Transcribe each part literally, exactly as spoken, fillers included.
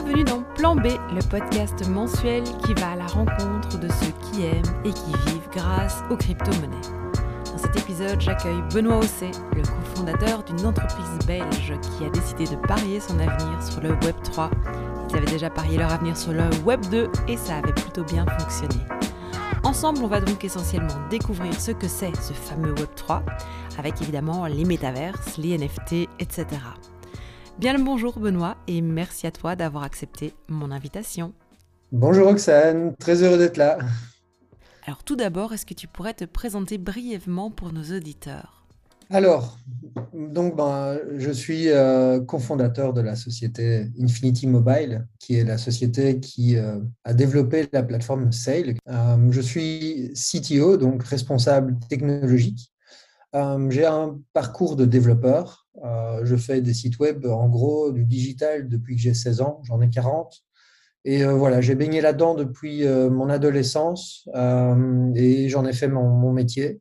Bienvenue dans Plan B, le podcast mensuel qui va à la rencontre de ceux qui aiment et qui vivent grâce aux crypto-monnaies. Dans cet épisode, j'accueille Benoît Osset, le cofondateur d'une entreprise belge qui a décidé de parier son avenir sur le web trois. Ils avaient déjà parié leur avenir sur le web deux et ça avait plutôt bien fonctionné. Ensemble, on va donc essentiellement découvrir ce que c'est ce fameux web trois, avec évidemment les métaverses, les N F T, et cetera. Bien le bonjour Benoît et merci à toi d'avoir accepté mon invitation. Bonjour Roxane, très heureux d'être là. Alors tout d'abord, est-ce que tu pourrais te présenter brièvement pour nos auditeurs ? Alors, donc ben, je suis euh, cofondateur de la société Infinity Mobile, qui est la société qui euh, a développé la plateforme Sail. Euh, je suis C T O, donc responsable technologique. Euh, j'ai un parcours de développeur. Euh, je fais des sites web, en gros, du digital depuis que j'ai seize ans, j'en ai quarante. Et euh, voilà, j'ai baigné là-dedans depuis euh, mon adolescence euh, et j'en ai fait mon, mon métier.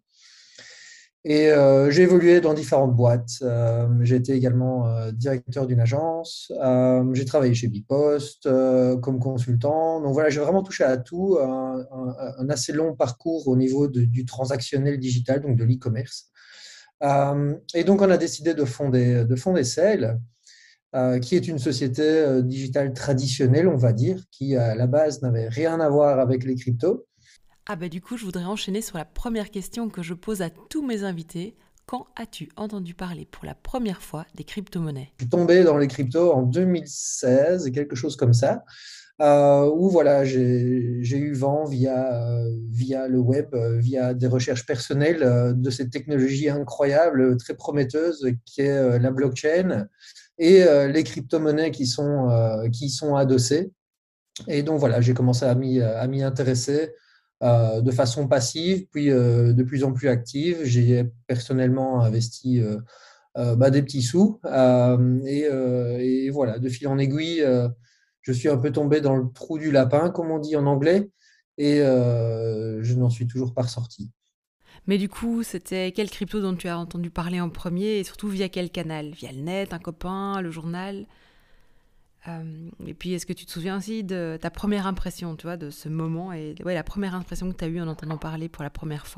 Et euh, j'ai évolué dans différentes boîtes. Euh, j'ai été également euh, directeur d'une agence. Euh, j'ai travaillé chez Bipost euh, comme consultant. Donc voilà, j'ai vraiment touché à tout. Un, un- un assez long parcours au niveau de- du transactionnel digital, donc de l'e-commerce. Euh, et donc, on a décidé de fonder, de fonder Sail, euh, qui est une société euh, digitale traditionnelle, on va dire, qui à la base n'avait rien à voir avec les cryptos. Ah bah du coup, je voudrais enchaîner sur la première question que je pose à tous mes invités. Quand as-tu entendu parler pour la première fois des crypto-monnaies ? Je suis tombé dans les cryptos en deux mille seize, quelque chose comme ça, euh, où voilà, j'ai, j'ai eu vent via, euh, via le web, euh, via des recherches personnelles euh, de cette technologie incroyable, très prometteuse, qui est euh, la blockchain et euh, les crypto-monnaies qui sont, euh, qui y sont adossées. Et donc voilà, j'ai commencé à m'y, à m'y intéresser euh, de façon passive, puis euh, de plus en plus active. J'ai personnellement investi euh, euh, bah, des petits sous. Euh, et, euh, et voilà, de fil en aiguille, euh, je suis un peu tombé dans le trou du lapin, comme on dit en anglais, et euh, je n'en suis toujours pas ressorti. Mais du coup, c'était quel crypto dont tu as entendu parler en premier et surtout via quel canal ? Via le net, un copain, le journal ? Euh, et puis, est-ce que tu te souviens aussi de ta première impression, tu vois, de ce moment et ouais, la première impression que tu as eue en entendant parler pour la première fois ?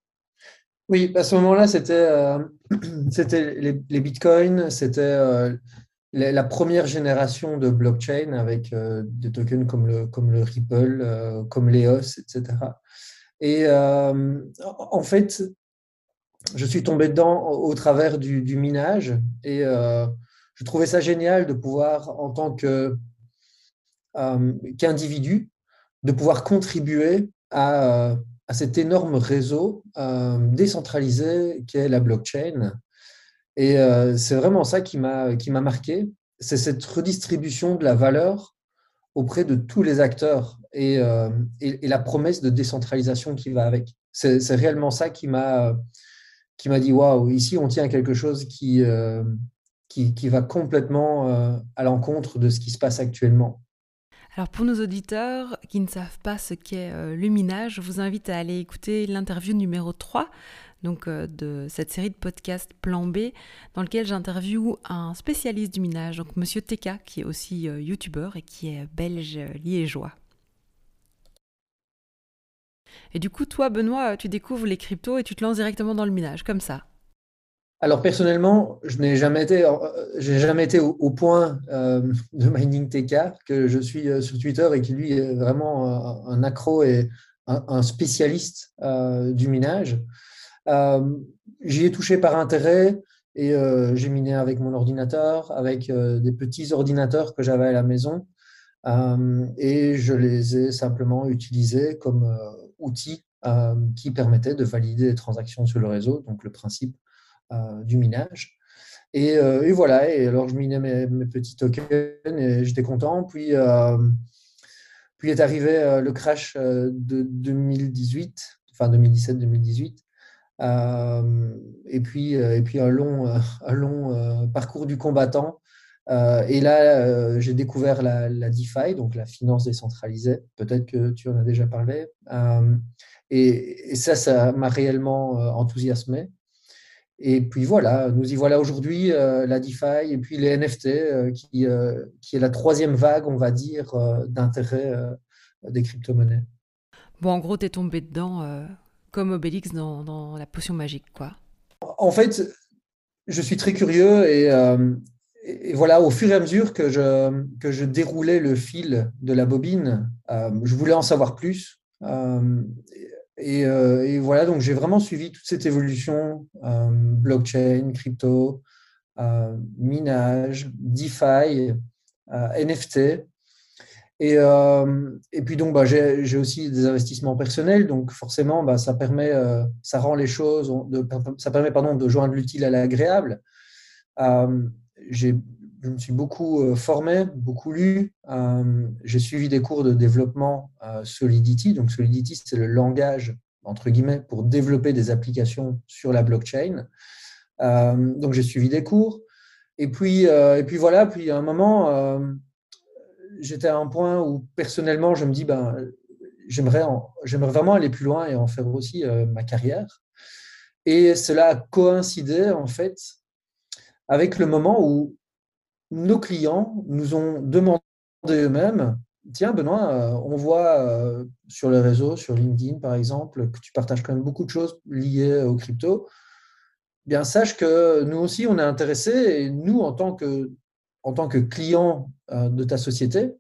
Oui, à ce moment-là, c'était euh, c'était les, les bitcoins, c'était euh, la, la première génération de blockchain avec euh, des tokens comme le, comme le Ripple, euh, comme l'E O S, et cetera. Et euh, en fait, je suis tombé dedans au, au travers du, du minage et euh, je trouvais ça génial de pouvoir, en tant que, euh, qu'individu, de pouvoir contribuer à, euh, à cet énorme réseau euh, décentralisé qu'est la blockchain. Et euh, c'est vraiment ça qui m'a qui m'a marqué, c'est cette redistribution de la valeur auprès de tous les acteurs et, euh, et, et la promesse de décentralisation qui va avec. C'est, c'est réellement ça qui m'a qui m'a dit waouh, ici on tient à quelque chose qui, euh, qui, qui va complètement euh, à l'encontre de ce qui se passe actuellement. Alors pour nos auditeurs qui ne savent pas ce qu'est euh, le minage, je vous invite à aller écouter l'interview numéro trois donc, euh, de cette série de podcasts Plan B, dans lequel j'interviewe un spécialiste du minage, donc Monsieur T K, qui est aussi euh, youtubeur et qui est belge euh, liégeois. Et du coup, toi, Benoît, tu découvres les cryptos et tu te lances directement dans le minage, comme ça. Alors personnellement, je n'ai jamais été, euh, j'ai jamais été au, au point euh, de Mining T K que je suis euh, sur Twitter et qui lui est vraiment un, un accro et un, un spécialiste euh, du minage. Euh, J'y ai touché par intérêt et euh, j'ai miné avec mon ordinateur, avec euh, des petits ordinateurs que j'avais à la maison euh, et je les ai simplement utilisés comme euh, outils euh, qui permettaient de valider des transactions sur le réseau, donc le principe euh, du minage. Et, euh, et, voilà, et alors je minais mes, mes petits tokens et j'étais content. Puis, euh, puis est arrivé euh, le crash euh, de deux mille dix-huit, enfin deux mille dix-sept-deux mille dix-huit. Euh, et, puis, euh, et puis un long, euh, un long euh, parcours du combattant. Euh, et là, euh, j'ai découvert la, la DeFi, donc la finance décentralisée. Peut-être que tu en as déjà parlé. Euh, et, et ça, ça m'a réellement euh, enthousiasmé. Et puis voilà, nous y voilà aujourd'hui, euh, la DeFi et puis les N F T, euh, qui, euh, qui est la troisième vague, on va dire, euh, d'intérêt euh, des crypto-monnaies. Bon, en gros, t'es tombé dedans euh, comme Obélix dans, dans la potion magique, quoi. En fait, je suis très curieux et, euh, et voilà, au fur et à mesure que je, que je déroulais le fil de la bobine, euh, je voulais en savoir plus. Euh, et, euh, et voilà, donc j'ai vraiment suivi toute cette évolution, euh, blockchain, crypto, euh, minage, DeFi, euh, N F T. Et, euh, et puis donc, bah, j'ai, j'ai aussi des investissements personnels, donc forcément, bah, ça permet, euh, ça rend les choses, de, ça permet, pardon, de joindre l'utile à l'agréable. Euh, j'ai, je me suis beaucoup euh, formé, beaucoup lu. Euh, j'ai suivi des cours de développement euh, Solidity. Donc Solidity, c'est le langage, entre guillemets, pour développer des applications sur la blockchain. Euh, donc j'ai suivi des cours. Et puis, euh, et puis voilà, puis à un moment, euh, j'étais à un point où personnellement, je me dis, ben, j'aimerais, en- j'aimerais vraiment aller plus loin et en faire aussi euh, ma carrière. Et cela a coïncidé en fait avec le moment où nos clients nous ont demandé eux-mêmes, tiens Benoît, euh, on voit euh, sur les réseaux, sur LinkedIn par exemple, que tu partages quand même beaucoup de choses liées aux cryptos. Bien, sache que nous aussi, on est intéressés et nous, en tant que, en tant que clients euh, de ta société,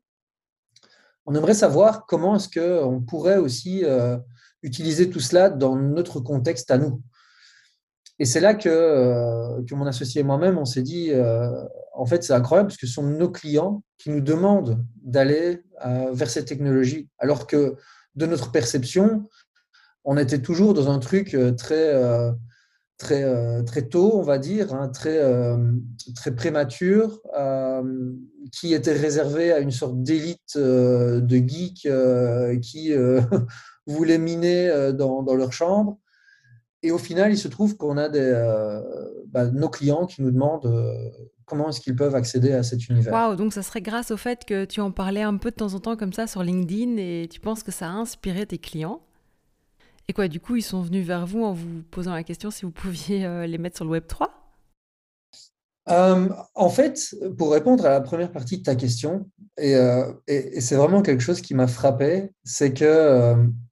on aimerait savoir comment est-ce qu'on pourrait aussi euh, utiliser tout cela dans notre contexte à nous. Et c'est là que, euh, que mon associé et moi-même, on s'est dit, euh, en fait, c'est incroyable parce que ce sont nos clients qui nous demandent d'aller euh, vers cette technologie, alors que de notre perception, on était toujours dans un truc euh, très, euh, très, euh, très tôt, on va dire, hein, très, euh, très prémature, euh, qui était réservé à une sorte d'élite euh, de geeks euh, qui euh, voulaient miner euh, dans, dans leur chambre. Et au final, il se trouve qu'on a des, euh, bah, nos clients qui nous demandent euh, comment est-ce qu'ils peuvent accéder à cet univers. Waouh, donc ça serait grâce au fait que tu en parlais un peu de temps en temps comme ça sur LinkedIn et tu penses que ça a inspiré tes clients. Et quoi, du coup, ils sont venus vers vous en vous posant la question si vous pouviez euh, les mettre sur le web trois. Euh, en fait, pour répondre à la première partie de ta question, et, euh, et- et c'est vraiment quelque chose qui m'a frappé, c'est que euh,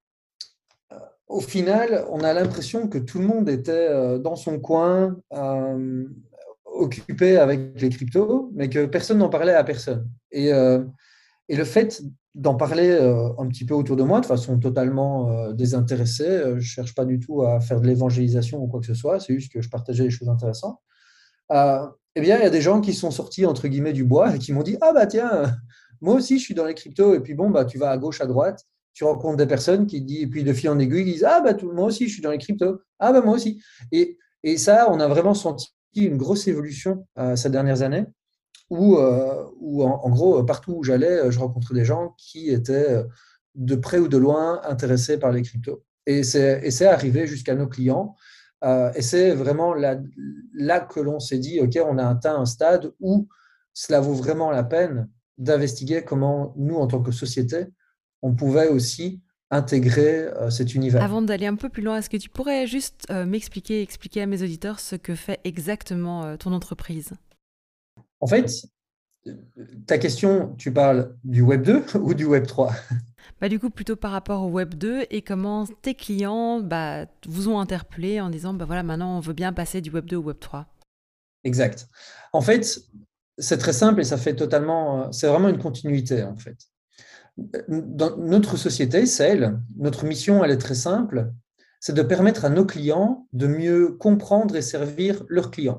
au final, on a l'impression que tout le monde était euh, dans son coin, euh, occupé avec les cryptos, mais que personne n'en parlait à personne. Et, euh, et le fait d'en parler euh, un petit peu autour de moi, de façon totalement euh, désintéressée, euh, je ne cherche pas du tout à faire de l'évangélisation ou quoi que ce soit, c'est juste que je partageais des choses intéressantes. Euh, eh bien, il y a des gens qui sont sortis, entre guillemets, du bois et qui m'ont dit, ah bah tiens, euh, moi aussi, je suis dans les cryptos. Et puis bon, bah, tu vas à gauche, à droite, tu rencontres des personnes qui disent, et puis de fil en aiguille, ils disent, ah bah tout- moi aussi, je suis dans les cryptos. Ah bah moi aussi. Et, et ça, on a vraiment senti une grosse évolution euh, ces dernières années où, euh, où en, en gros, partout où j'allais, euh, je rencontrais des gens qui étaient euh, de près ou de loin intéressés par les cryptos. Et c'est, et c'est arrivé jusqu'à nos clients. Euh, et c'est vraiment là, là que l'on s'est dit, OK, on a atteint un stade où cela vaut vraiment la peine d'investiguer comment nous, en tant que société, on pouvait aussi intégrer euh, cet univers. Avant d'aller un peu plus loin, est-ce que tu pourrais juste euh, m'expliquer, expliquer à mes auditeurs ce que fait exactement euh, ton entreprise? En fait, ta question, tu parles du Web deux ou du Web trois? Bah, du coup, plutôt par rapport au web deux et comment tes clients bah, vous ont interpellé en disant bah voilà, maintenant on veut bien passer du web deux au web trois. Exact. En fait, c'est très simple et ça fait totalement, c'est vraiment une continuité en fait. Dans notre société, Sale, notre mission, elle est très simple, c'est de permettre à nos clients de mieux comprendre et servir leurs clients.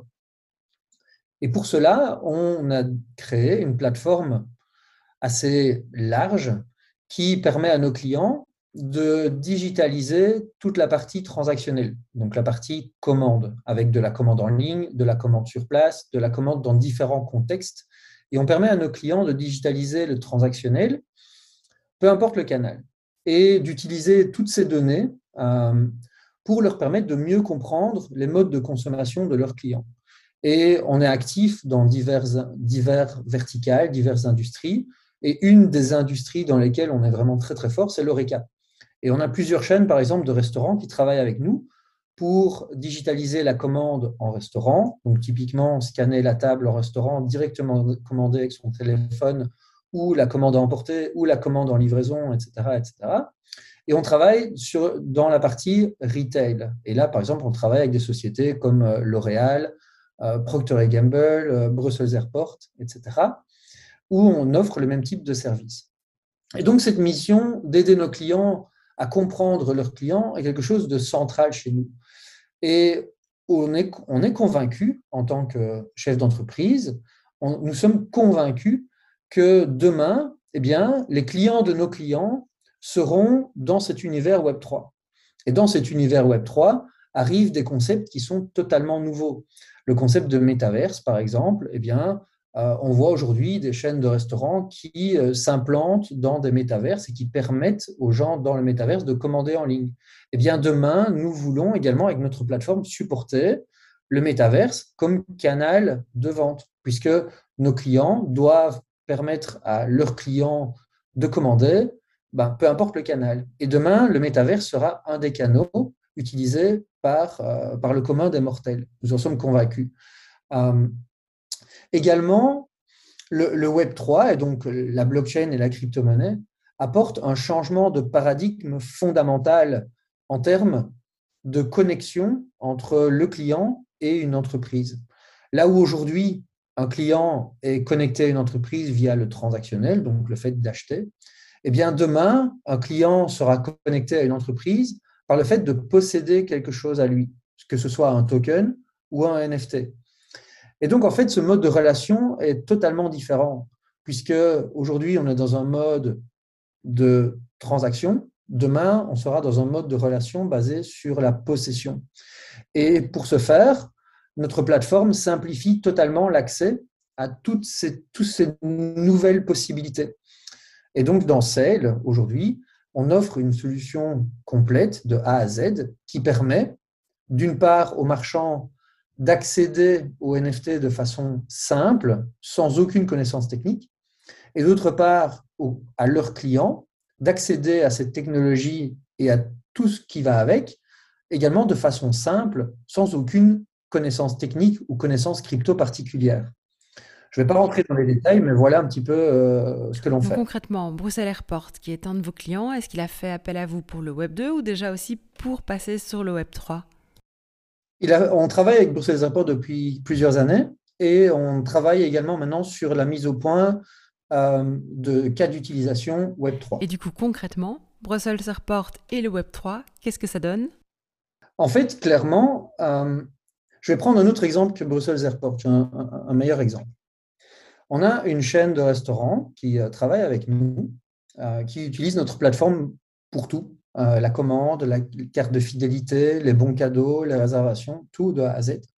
Et pour cela, on a créé une plateforme assez large qui permet à nos clients de digitaliser toute la partie transactionnelle, donc la partie commande, avec de la commande en ligne, de la commande sur place, de la commande dans différents contextes. Et on permet à nos clients de digitaliser le transactionnel, peu importe le canal, et d'utiliser toutes ces données euh, pour leur permettre de mieux comprendre les modes de consommation de leurs clients. Et on est actif dans divers, divers verticales, diverses industries. Et une des industries dans lesquelles on est vraiment très, très fort, c'est l'Horeca. Et on a plusieurs chaînes, par exemple, de restaurants qui travaillent avec nous pour digitaliser la commande en restaurant, donc typiquement scanner la table en restaurant, directement commander avec son téléphone, ou la commande à emporter, ou la commande en livraison, et cetera, et cetera. Et on travaille sur, dans la partie retail. Et là, par exemple, on travaille avec des sociétés comme L'Oréal, euh, Procter et Gamble, euh, Brussels Airport, et cetera, où on offre le même type de service. Et donc, cette mission d'aider nos clients à comprendre leurs clients est quelque chose de central chez nous. Et on est, on est convaincu, en tant que chef d'entreprise, on, nous sommes convaincus que demain, eh bien, les clients de nos clients seront dans cet univers Web trois. Et dans cet univers Web trois arrivent des concepts qui sont totalement nouveaux. Le concept de métaverse, par exemple, eh bien, euh, on voit aujourd'hui des chaînes de restaurants qui euh, s'implantent dans des métaverses et qui permettent aux gens dans le métaverse de commander en ligne. Eh bien, demain, nous voulons également, avec notre plateforme, supporter le métaverse comme canal de vente, puisque nos clients doivent permettre à leurs clients de commander, ben, peu importe le canal. Et demain, le métaverse sera un des canaux utilisés par, euh, par le commun des mortels. Nous en sommes convaincus. Euh, également, le, le Web trois, et donc la blockchain et la crypto-monnaie, apportent un changement de paradigme fondamental en termes de connexion entre le client et une entreprise. Là où aujourd'hui, un client est connecté à une entreprise via le transactionnel, donc le fait d'acheter, eh bien demain, un client sera connecté à une entreprise par le fait de posséder quelque chose à lui, que ce soit un token ou un N F T. Et donc, en fait, ce mode de relation est totalement différent, puisque aujourd'hui, on est dans un mode de transaction. Demain, on sera dans un mode de relation basé sur la possession. Et pour ce faire, notre plateforme simplifie totalement l'accès à toutes ces, toutes ces nouvelles possibilités. Et donc, dans Sale, aujourd'hui, on offre une solution complète de A à Z qui permet, d'une part, aux marchands d'accéder aux N F T de façon simple, sans aucune connaissance technique, et d'autre part, aux, à leurs clients d'accéder à cette technologie et à tout ce qui va avec, également de façon simple, sans aucune connaissance technique ou connaissance crypto particulière. Je ne vais pas rentrer dans les détails, mais voilà un petit peu euh, ce que l'on Donc fait. Concrètement, Bruxelles Airport, qui est un de vos clients, est-ce qu'il a fait appel à vous pour le Web deux ou déjà aussi pour passer sur le Web trois ? Il a, on travaille avec Bruxelles Airport depuis plusieurs années et on travaille également maintenant sur la mise au point euh, de cas d'utilisation Web trois. Et du coup, concrètement, Bruxelles Airport et le Web trois, qu'est-ce que ça donne ? En fait, clairement, euh, je vais prendre un autre exemple que Bruxelles Airport, un, un, un meilleur exemple. On a une chaîne de restaurants qui euh, travaille avec nous, euh, qui utilise notre plateforme pour tout. Euh, la commande, la carte de fidélité, les bons cadeaux, les réservations, tout de A à Z.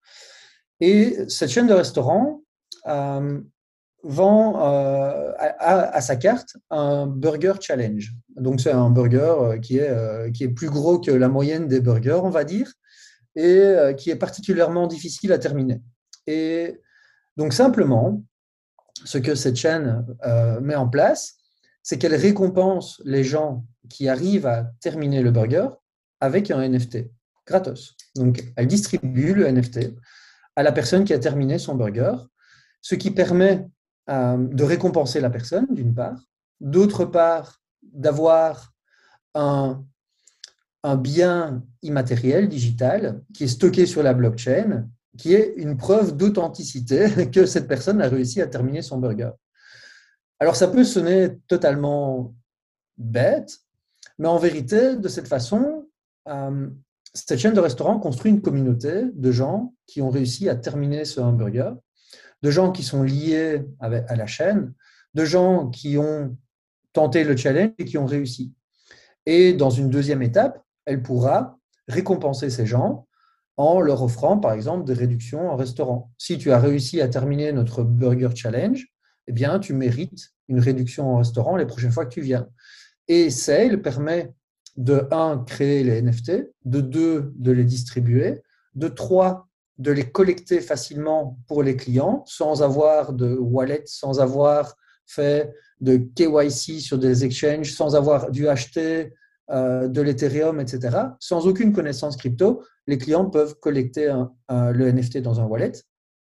Et cette chaîne de restaurants euh, vend euh, à, à sa carte un burger challenge. Donc, c'est un burger qui est, euh, qui est plus gros que la moyenne des burgers, on va dire, et euh, qui est particulièrement difficile à terminer. Et donc, simplement, ce que cette chaîne euh, met en place, c'est qu'elle récompense les gens qui arrivent à terminer le burger avec un N F T, gratos. Donc, elle distribue le N F T à la personne qui a terminé son burger, ce qui permet euh, de récompenser la personne, d'une part, d'autre part, d'avoir un, un bien immatériel, digital, qui est stocké sur la blockchain, qui est une preuve d'authenticité que cette personne a réussi à terminer son burger. Alors, ça peut sonner totalement bête, mais en vérité, de cette façon, euh, cette chaîne de restaurants construit une communauté de gens qui ont réussi à terminer ce hamburger, de gens qui sont liés avec, à la chaîne, de gens qui ont tenté le challenge et qui ont réussi. Et dans une deuxième étape, elle pourra récompenser ces gens en leur offrant, par exemple, des réductions en restaurant. Si tu as réussi à terminer notre Burger Challenge, eh bien, tu mérites une réduction en restaurant les prochaines fois que tu viens. Et Sale permet de, un, créer les N F T, de deux, de les distribuer, de trois, de les collecter facilement pour les clients, sans avoir de wallet, sans avoir fait de K Y C sur des exchanges, sans avoir dû acheter euh, de l'Ethereum, et cetera. Sans aucune connaissance crypto, les clients peuvent collecter un, un, le N F T dans un wallet.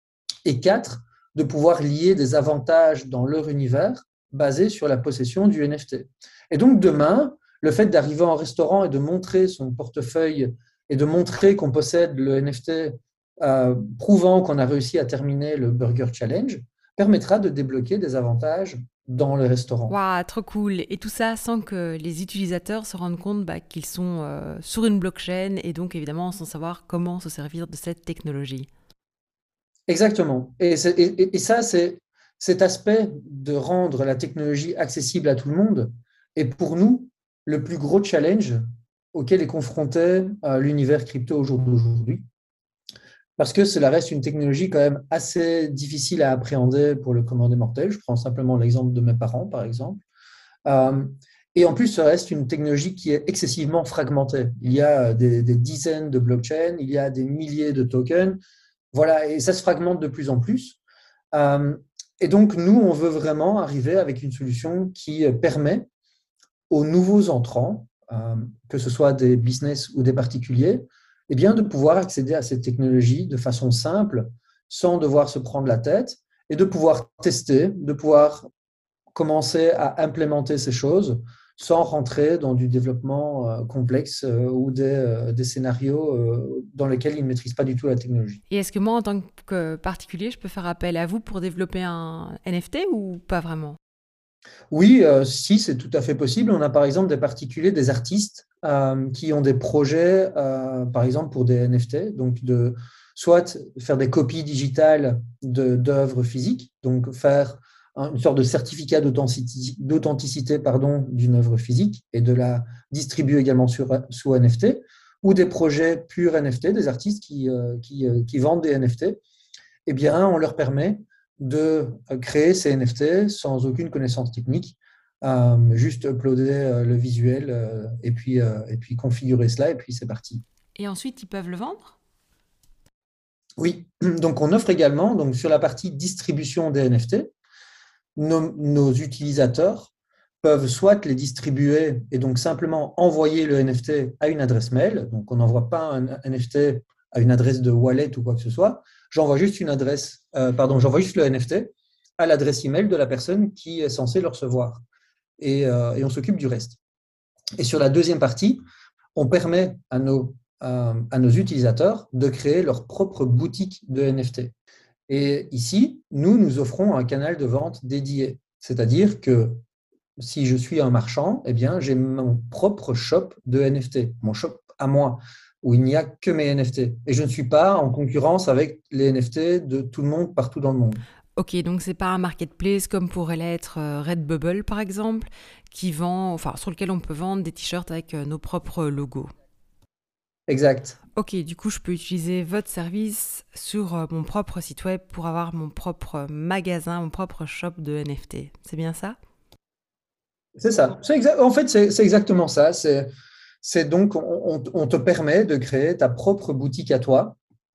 Et quatre, de pouvoir lier des avantages dans leur univers basés sur la possession du N F T. Et donc demain, le fait d'arriver en restaurant et de montrer son portefeuille et de montrer qu'on possède le N F T euh, prouvant qu'on a réussi à terminer le Burger Challenge permettra de débloquer des avantages dans le restaurant. Waouh, trop cool. Et tout ça sans que les utilisateurs se rendent compte bah, qu'ils sont euh, sur une blockchain et donc évidemment sans savoir comment se servir de cette technologie. Exactement. Et, et, et ça, c'est cet aspect de rendre la technologie accessible à tout le monde est pour nous le plus gros challenge auquel est confronté euh, l'univers crypto au jour d'aujourd'hui. Parce que cela reste une technologie quand même assez difficile à appréhender pour le commun des mortels. Je prends simplement l'exemple de mes parents, par exemple. Euh, et en plus, ça reste une technologie qui est excessivement fragmentée. Il y a des, des dizaines de blockchains, il y a des milliers de tokens. Voilà, et ça se fragmente de plus en plus. Euh, et donc, nous, on veut vraiment arriver avec une solution qui permet aux nouveaux entrants, euh, que ce soit des business ou des particuliers, eh bien, de pouvoir accéder à cette technologie de façon simple, sans devoir se prendre la tête, et de pouvoir tester, de pouvoir commencer à implémenter ces choses sans rentrer dans du développement euh, complexe euh, ou des, euh, des scénarios euh, dans lesquels ils ne maîtrisent pas du tout la technologie. Et est-ce que moi, en tant que particulier, je peux faire appel à vous pour développer un N F T ou pas vraiment ? Oui, euh, si, c'est tout à fait possible. On a par exemple des particuliers, des artistes euh, qui ont des projets, euh, par exemple pour des N F T, donc de soit faire des copies digitales de, d'œuvres physiques, donc faire une sorte de certificat d'authenticité, d'authenticité pardon, d'une œuvre physique et de la distribuer également sur, sous N F T, ou des projets purs N F T, des artistes qui, euh, qui, euh, qui vendent des N F T. Eh bien, on leur permet de créer ces N F T sans aucune connaissance technique, euh, juste uploader euh, le visuel euh, et, puis, euh, et puis configurer cela, et puis c'est parti. Et ensuite, ils peuvent le vendre ? Oui, donc on offre également, donc sur la partie distribution des N F T, nos, nos utilisateurs peuvent soit les distribuer et donc simplement envoyer le N F T à une adresse mail, donc on n'envoie pas un N F T à une adresse de wallet ou quoi que ce soit, j'envoie juste une adresse, euh, pardon, j'envoie juste le N F T à l'adresse email de la personne qui est censée le recevoir. Et, euh, et on s'occupe du reste. Et sur la deuxième partie, on permet à nos, euh, à nos utilisateurs de créer leur propre boutique de N F T. Et ici, nous, nous offrons un canal de vente dédié. C'est-à-dire que si je suis un marchand, eh bien, j'ai mon propre shop de N F T, mon shop à moi, où il n'y a que mes N F T. Et je ne suis pas en concurrence avec les N F T de tout le monde, partout dans le monde. Ok, donc c'est pas un marketplace comme pourrait l'être Redbubble, par exemple, qui vend, enfin, sur lequel on peut vendre des t-shirts avec nos propres logos. Exact. Ok, du coup, je peux utiliser votre service sur mon propre site web pour avoir mon propre magasin, mon propre shop de N F T. C'est bien ça ? C'est ça. C'est exa- en fait, c'est, c'est exactement ça. C'est, c'est donc, on, on te permet de créer ta propre boutique à toi,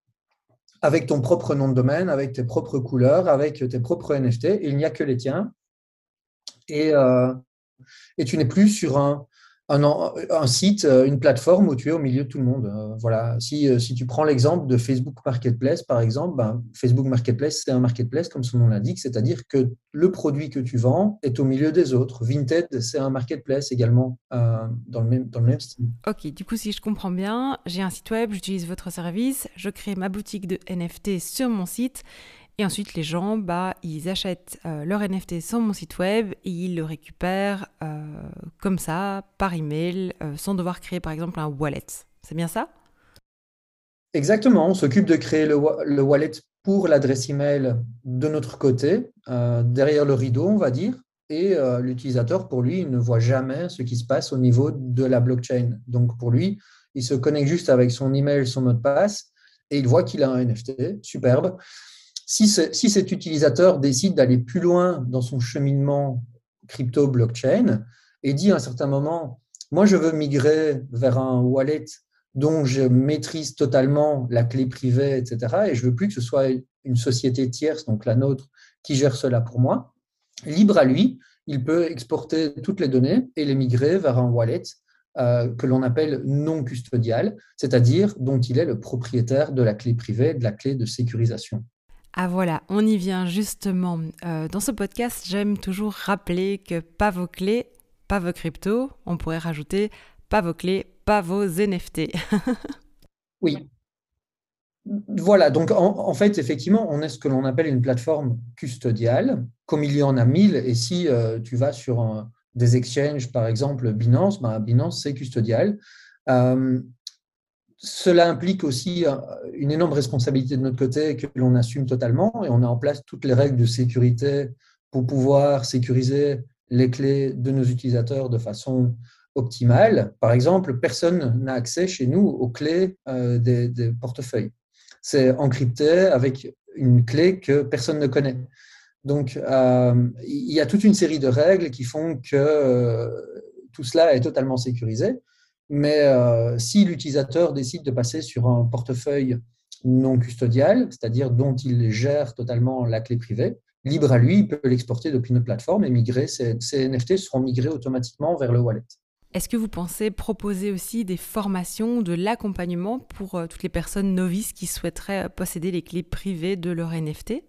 avec ton propre nom de domaine, avec tes propres couleurs, avec tes propres N F T. Et il n'y a que les tiens. Et, euh, et tu n'es plus sur un, un, un site, une plateforme où tu es au milieu de tout le monde. Euh, voilà. Si, si tu prends l'exemple de Facebook Marketplace, par exemple, ben, Facebook Marketplace, c'est un marketplace, comme son nom l'indique, c'est-à-dire que le produit que tu vends est au milieu des autres. Vinted, c'est un marketplace également euh, dans, le même, dans le même style. Ok, du coup, si je comprends bien, j'ai un site web, j'utilise votre service, je crée ma boutique de N F T sur mon site. Et ensuite, les gens, bah, ils achètent euh, leur N F T sur mon site web et ils le récupèrent euh, comme ça, par email, euh, sans devoir créer par exemple un wallet. C'est bien ça ? Exactement. On s'occupe de créer le, le wallet pour l'adresse email de notre côté, euh, derrière le rideau, on va dire. Et euh, l'utilisateur, pour lui, il ne voit jamais ce qui se passe au niveau de la blockchain. Donc, pour lui, il se connecte juste avec son email, son mot de passe, et il voit qu'il a un N F T. Superbe. Si, si cet utilisateur décide d'aller plus loin dans son cheminement crypto-blockchain et dit à un certain moment, moi, je veux migrer vers un wallet dont je maîtrise totalement la clé privée, et cetera, et je ne veux plus que ce soit une société tierce, donc la nôtre, qui gère cela pour moi, libre à lui, il peut exporter toutes les données et les migrer vers un wallet euh, que l'on appelle non custodial, c'est-à-dire dont il est le propriétaire de la clé privée, de la clé de sécurisation. Ah voilà, on y vient justement. Euh, dans ce podcast, j'aime toujours rappeler que pas vos clés, pas vos cryptos. On pourrait rajouter pas vos clés, pas vos N F T. Oui, voilà. Donc en, en fait, effectivement, on est ce que l'on appelle une plateforme custodiale, comme il y en a mille. Et si euh, tu vas sur un- des exchanges, par exemple Binance, ben, Binance, c'est custodial. Euh, Cela implique aussi euh, une énorme responsabilité de notre côté que l'on assume totalement et on a en place toutes les règles de sécurité pour pouvoir sécuriser les clés de nos utilisateurs de façon optimale. Par exemple, personne n'a accès chez nous aux clés euh, des, des portefeuilles. C'est encrypté avec une clé que personne ne connaît. Donc, euh, il y a toute une série de règles qui font que euh, tout cela est totalement sécurisé. Mais euh, si l'utilisateur décide de passer sur un portefeuille non custodial, c'est-à-dire dont il gère totalement la clé privée, libre à lui, il peut l'exporter depuis notre plateforme et migrer. Ces, ces N F T seront migrés automatiquement vers le wallet. Est-ce que vous pensez proposer aussi des formations, de l'accompagnement pour euh, toutes les personnes novices qui souhaiteraient posséder les clés privées de leur N F T ?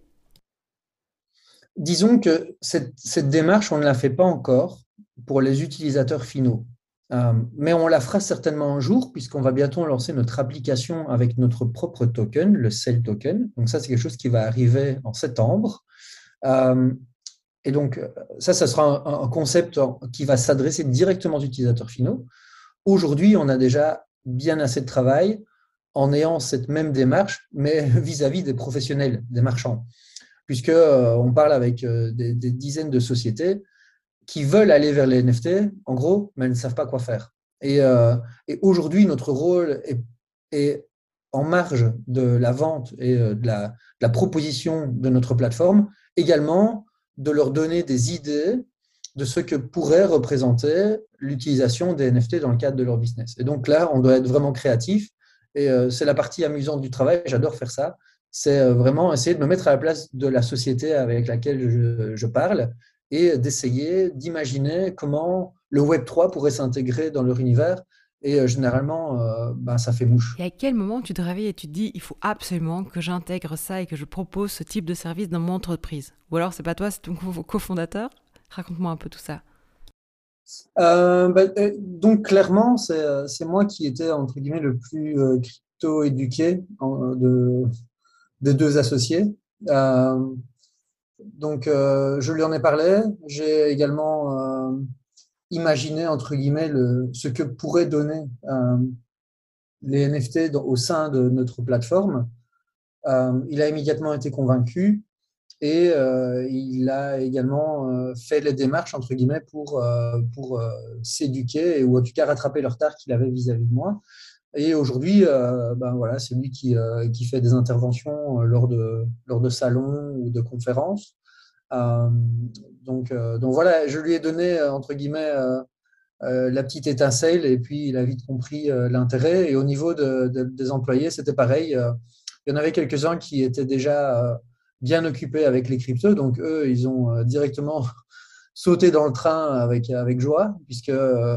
Disons que cette, cette démarche, on ne la fait pas encore pour les utilisateurs finaux. Euh, mais on la fera certainement un jour, puisqu'on va bientôt lancer notre application avec notre propre token, le S E L token. Donc ça, c'est quelque chose qui va arriver en septembre. Euh, et donc, ça, ça sera un, un concept qui va s'adresser directement aux utilisateurs finaux. Aujourd'hui, on a déjà bien assez de travail en ayant cette même démarche, mais vis-à-vis des professionnels, des marchands, puisqu'on euh, parle avec euh, des, des dizaines de sociétés qui veulent aller vers les N F T, en gros, mais elles ne savent pas quoi faire. Et, euh, et aujourd'hui, notre rôle est, est en marge de la vente et de la, de la proposition de notre plateforme, également de leur donner des idées de ce que pourrait représenter l'utilisation des N F T dans le cadre de leur business. Et donc là, on doit être vraiment créatif. Et euh, c'est la partie amusante du travail. J'adore faire ça. C'est vraiment essayer de me mettre à la place de la société avec laquelle je, je parle et d'essayer d'imaginer comment le Web trois pourrait s'intégrer dans leur univers. Et euh, généralement, euh, ben, ça fait mouche. Et à quel moment tu te réveilles et tu te dis il faut absolument que j'intègre ça et que je propose ce type de service dans mon entreprise ? Ou alors c'est pas toi, c'est ton cofondateur ? Raconte-moi un peu tout ça. Euh, ben, euh, donc clairement, c'est, c'est moi qui étais entre guillemets le plus euh, crypto-éduqué en, de, des deux associés. Euh, donc euh, je lui en ai parlé. J'ai également euh, imaginé entre guillemets le, ce que pourraient donner euh, les N F T dans, au sein de notre plateforme. Euh, il a immédiatement été convaincu. Et euh, il a également euh, fait les démarches, entre guillemets, pour, euh, pour euh, s'éduquer ou en tout cas rattraper le retard qu'il avait vis-à-vis de moi. Et aujourd'hui, euh, ben voilà, c'est lui qui, euh, qui fait des interventions lors de, lors de salons ou de conférences. Euh, donc, euh, donc voilà, je lui ai donné, entre guillemets, euh, euh, la petite étincelle et puis il a vite compris euh, l'intérêt. Et au niveau de, de, des employés, c'était pareil. Euh, il y en avait quelques-uns qui étaient déjà euh, bien occupés avec les cryptos, donc eux, ils ont euh, directement sauté dans le train avec, avec joie, puisque euh,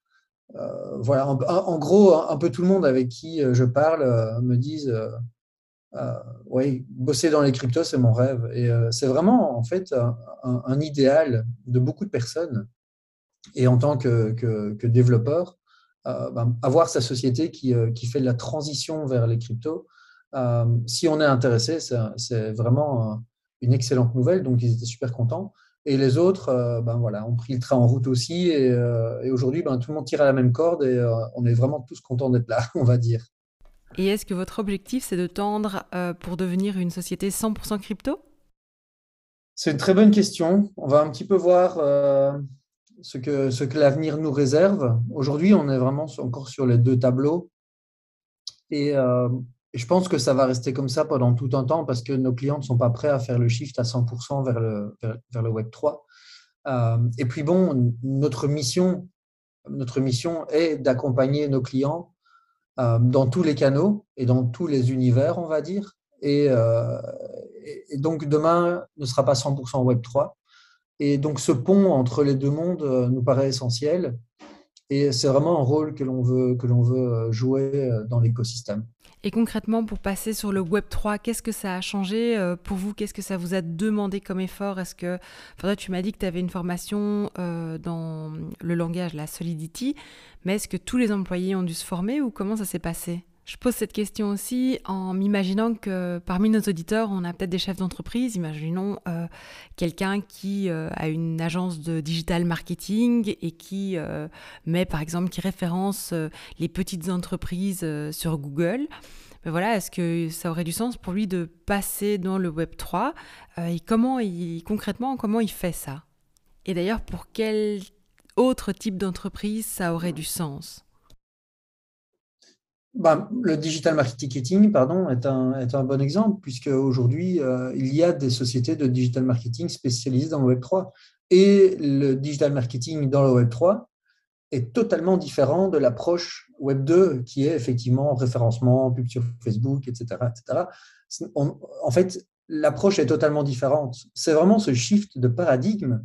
euh, voilà, en, en, gros, un peu tout le monde avec qui je parle euh, me disent euh, euh, oui, bosser dans les cryptos, c'est mon rêve. Et euh, c'est vraiment en fait un, un, un idéal de beaucoup de personnes. Et en tant que, que, que développeur, euh, ben, avoir sa société qui, euh, qui fait de la transition vers les cryptos, euh, si on est intéressé, c'est, c'est vraiment euh, une excellente nouvelle. Donc, ils étaient super contents. Et les autres, euh, ben, voilà, ont pris le train en route aussi. Et, euh, et aujourd'hui, ben, tout le monde tire à la même corde et euh, on est vraiment tous contents d'être là, on va dire. Et est-ce que votre objectif, c'est de tendre euh, pour devenir une société cent pour cent crypto ? C'est une très bonne question. On va un petit peu voir euh, ce que, ce que l'avenir nous réserve. Aujourd'hui, on est vraiment encore sur les deux tableaux. Et, euh, et je pense que ça va rester comme ça pendant tout un temps parce que nos clients ne sont pas prêts à faire le shift à cent pour cent vers le, vers, vers le Web trois. Euh, et puis bon, notre mission, notre mission est d'accompagner nos clients euh, dans tous les canaux et dans tous les univers, on va dire. Et, euh, et donc demain ne sera pas cent pour cent Web trois. Et donc ce pont entre les deux mondes euh, nous paraît essentiel. Et c'est vraiment un rôle que l'on veut, que l'on veut jouer dans l'écosystème. Et concrètement, pour passer sur le web trois, qu'est-ce que ça a changé euh, pour vous? Qu'est-ce que ça vous a demandé comme effort? Est-ce que, enfin, toi, tu m'as dit que tu avais une formation euh, dans le langage, la Solidity, mais est-ce que tous les employés ont dû se former ou comment ça s'est passé? Je pose cette question aussi en m'imaginant que parmi nos auditeurs, on a peut-être des chefs d'entreprise. Imaginons euh, quelqu'un qui euh, a une agence de digital marketing et qui euh, met, par exemple, qui référence euh, les petites entreprises euh, sur Google. Mais voilà, est-ce que ça aurait du sens pour lui de passer dans le web trois euh, et comment il, concrètement, comment il fait ça? Et d'ailleurs, pour quel autre type d'entreprise ça aurait du sens? Ben, le digital marketing, pardon, est un, est un bon exemple, puisque aujourd'hui, euh, il y a des sociétés de digital marketing spécialisées dans le web trois. Et le digital marketing dans le web trois est totalement différent de l'approche web deux, qui est effectivement référencement, pub sur Facebook, et cetera, et cetera. On, en fait, l'approche est totalement différente. C'est vraiment ce shift de paradigme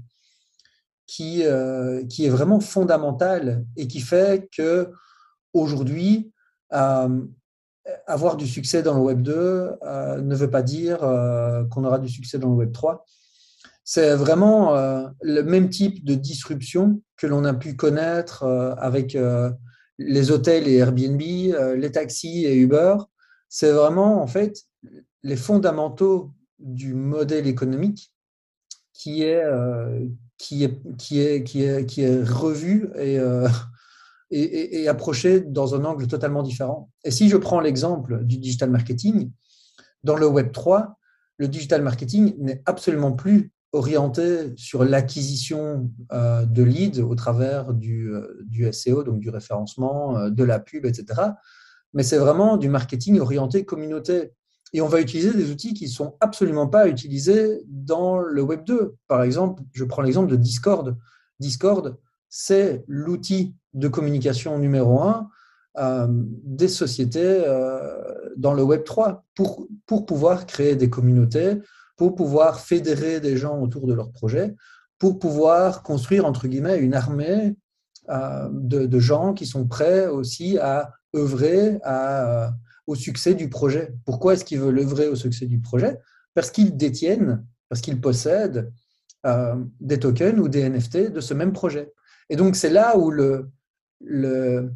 qui, euh, qui est vraiment fondamental et qui fait que aujourd'hui, euh, avoir du succès dans le web deux euh, ne veut pas dire euh, qu'on aura du succès dans le web trois. C'est vraiment euh, le même type de disruption que l'on a pu connaître euh, avec euh, les hôtels et Airbnb, euh, les taxis et Uber. C'est vraiment en fait les fondamentaux du modèle économique qui est, euh, qui est, qui est, qui est, qui est revu et, euh, et, et, et approché dans un angle totalement différent. Et si je prends l'exemple du digital marketing, dans le web trois, le digital marketing n'est absolument plus orienté sur l'acquisition euh, de leads au travers du, euh, du S E O, donc du référencement, euh, de la pub, et cetera. Mais c'est vraiment du marketing orienté communauté. Et on va utiliser des outils qui ne sont absolument pas utilisés dans le web deux. Par exemple, je prends l'exemple de Discord. Discord, c'est l'outil de communication numéro un euh, des sociétés euh, dans le web trois pour, pour pouvoir créer des communautés, pour pouvoir fédérer des gens autour de leur projet, pour pouvoir construire, entre guillemets, une armée euh, de, de gens qui sont prêts aussi à œuvrer à, au succès du projet. Pourquoi est-ce qu'ils veulent œuvrer au succès du projet? Parce qu'ils détiennent, parce qu'ils possèdent euh, des tokens ou des N F T de ce même projet. Et donc, c'est là où le, le,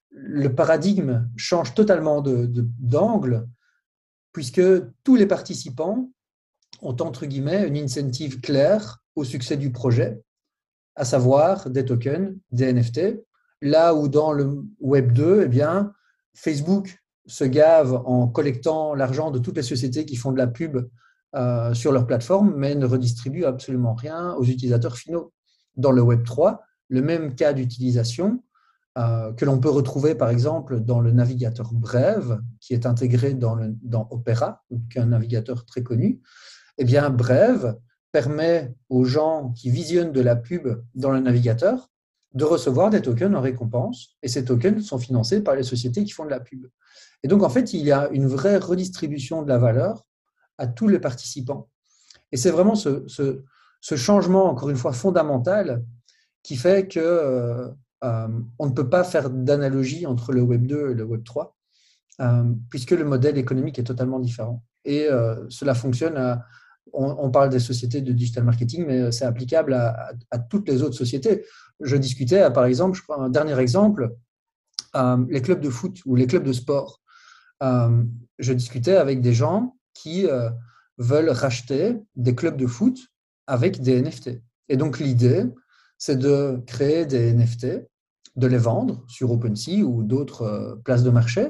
le paradigme change totalement de, de, d'angle, puisque tous les participants ont, entre guillemets, une incentive claire au succès du projet, à savoir des tokens, des N F T, là où dans le web deux, eh bien, Facebook se gave en collectant l'argent de toutes les sociétés qui font de la pub euh, sur leur plateforme, mais ne redistribue absolument rien aux utilisateurs finaux. Dans le web trois, le même cas d'utilisation euh, que l'on peut retrouver par exemple dans le navigateur Brave, qui est intégré dans, le, dans Opera, qui est un navigateur très connu. Eh bien, Brave permet aux gens qui visionnent de la pub dans le navigateur de recevoir des tokens en récompense, et ces tokens sont financés par les sociétés qui font de la pub. Et donc, en fait, il y a une vraie redistribution de la valeur à tous les participants. Et c'est vraiment ce, ce, ce changement, encore une fois, fondamental qui fait qu'on euh, euh, ne peut pas faire d'analogie entre le web deux et le web trois, euh, puisque le modèle économique est totalement différent. Et euh, cela fonctionne à... On, on parle des sociétés de digital marketing, mais c'est applicable à, à, à toutes les autres sociétés. Je discutais, par exemple, je prends un dernier exemple, euh, les clubs de foot ou les clubs de sport. Euh, je discutais avec des gens qui euh, veulent racheter des clubs de foot avec des N F T. Et donc, l'idée, c'est de créer des N F T, de les vendre sur OpenSea ou d'autres euh, places de marché.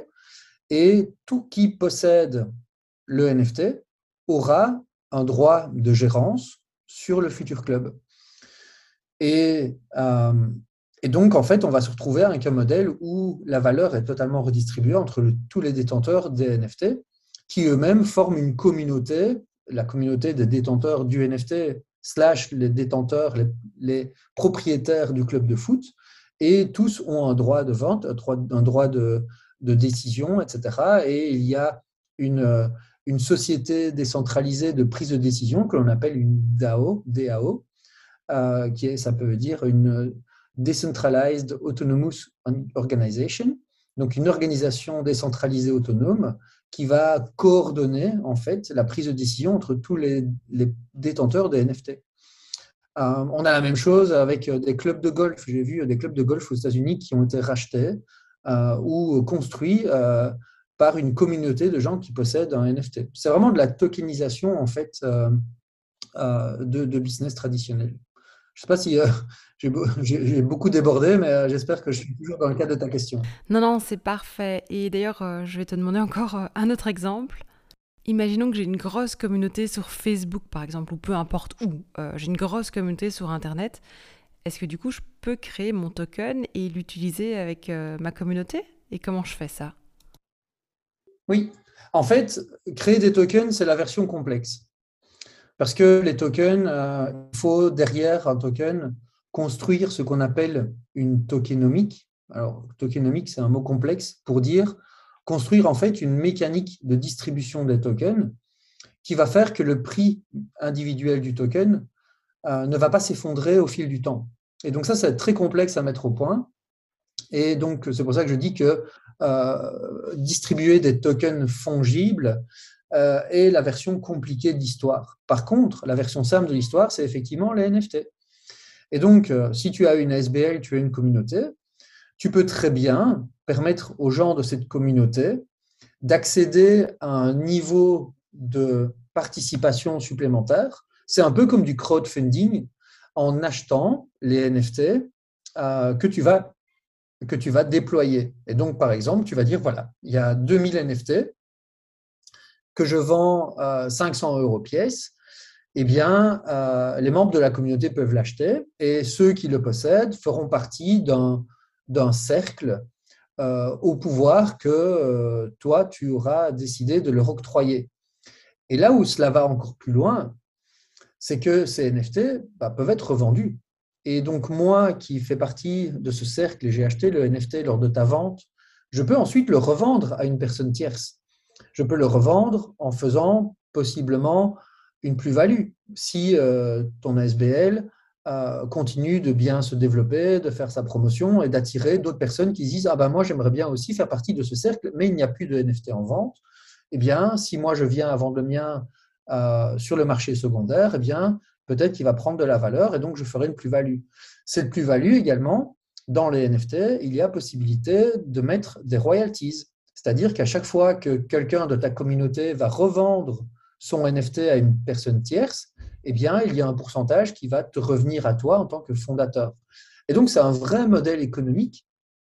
Et tout qui possède le N F T aura un droit de gérance sur le futur club. Et, euh, et donc, en fait, on va se retrouver avec un modèle où la valeur est totalement redistribuée entre le, tous les détenteurs des N F T, qui eux-mêmes forment une communauté, la communauté des détenteurs du N F T slash les détenteurs, les, les propriétaires du club de foot, et tous ont un droit de vente, un droit, un droit de, de décision, et cetera. Et il y a une, une société décentralisée de prise de décision que l'on appelle une D A O, D A O, euh, qui est, ça peut dire une Decentralized Autonomous Organization, donc une organisation décentralisée autonome qui va coordonner en fait la prise de décision entre tous les, les détenteurs des N F T. Euh, on a la même chose avec des clubs de golf. J'ai vu des clubs de golf aux États-Unis qui ont été rachetés euh, ou construits euh, par une communauté de gens qui possèdent un N F T. C'est vraiment de la tokenisation en fait euh, euh, de, de business traditionnel. Je ne sais pas si euh, j'ai, j'ai beaucoup débordé, mais euh, j'espère que je suis toujours dans le cadre de ta question. Non, non, c'est parfait. Et d'ailleurs, euh, je vais te demander encore euh, un autre exemple. Imaginons que j'ai une grosse communauté sur Facebook, par exemple, ou peu importe où. Euh, j'ai une grosse communauté sur Internet. Est-ce que du coup, je peux créer mon token et l'utiliser avec euh, ma communauté? Et comment je fais ça? Oui, en fait, créer des tokens, c'est la version complexe. Parce que les tokens, euh, il faut derrière un token construire ce qu'on appelle une tokenomique. Alors, tokenomique, c'est un mot complexe pour dire construire en fait une mécanique de distribution des tokens qui va faire que le prix individuel du token euh, ne va pas s'effondrer au fil du temps. Et donc ça, c'est très complexe à mettre au point. Et donc, c'est pour ça que je dis que euh, distribuer des tokens fongibles euh, est la version compliquée de l'histoire. Par contre, la version simple de l'histoire, c'est effectivement les N F T. Et donc, euh, si tu as une A S B L, tu as une communauté, tu peux très bien permettre aux gens de cette communauté d'accéder à un niveau de participation supplémentaire. C'est un peu comme du crowdfunding en achetant les N F T euh, que tu vas que tu vas déployer. Et donc, par exemple, tu vas dire, voilà, il y a deux mille N F T que je vends euh, cinq cents euros pièce. Eh bien, euh, les membres de la communauté peuvent l'acheter et ceux qui le possèdent feront partie d'un, d'un cercle euh, au pouvoir que euh, toi, tu auras décidé de leur octroyer. Et là où cela va encore plus loin, c'est que ces N F T bah, peuvent être revendus. Et donc, moi qui fais partie de ce cercle et j'ai acheté le N F T lors de ta vente, je peux ensuite le revendre à une personne tierce. Je peux le revendre en faisant possiblement une plus-value. Si euh, ton A S B L euh, continue de bien se développer, de faire sa promotion et d'attirer d'autres personnes qui disent « Ah ben moi, j'aimerais bien aussi faire partie de ce cercle, mais il n'y a plus de N F T en vente. » Eh bien, si moi, je viens à vendre le mien euh, sur le marché secondaire, eh bien, peut-être qu'il va prendre de la valeur et donc je ferai une plus-value. Cette plus-value également, dans les N F T, il y a possibilité de mettre des royalties. C'est-à-dire qu'à chaque fois que quelqu'un de ta communauté va revendre son N F T à une personne tierce, eh bien, il y a un pourcentage qui va te revenir à toi en tant que fondateur. Et donc, c'est un vrai modèle économique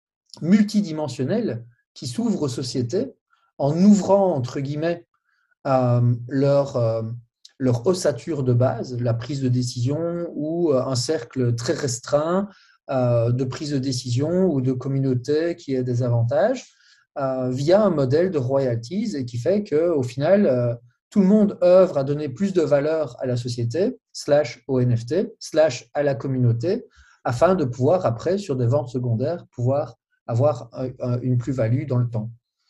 multidimensionnel qui s'ouvre aux sociétés en ouvrant, entre guillemets, euh, leur, euh, leur ossature de base, la prise de décision ou un cercle très restreint euh, de prise de décision ou de communauté qui a des avantages, euh, via un modèle de royalties et qui fait qu'au final, euh, tout le monde œuvre à donner plus de valeur à la société, slash au N F T, slash à la communauté, afin de pouvoir après, sur des ventes secondaires, pouvoir avoir une plus-value dans le temps.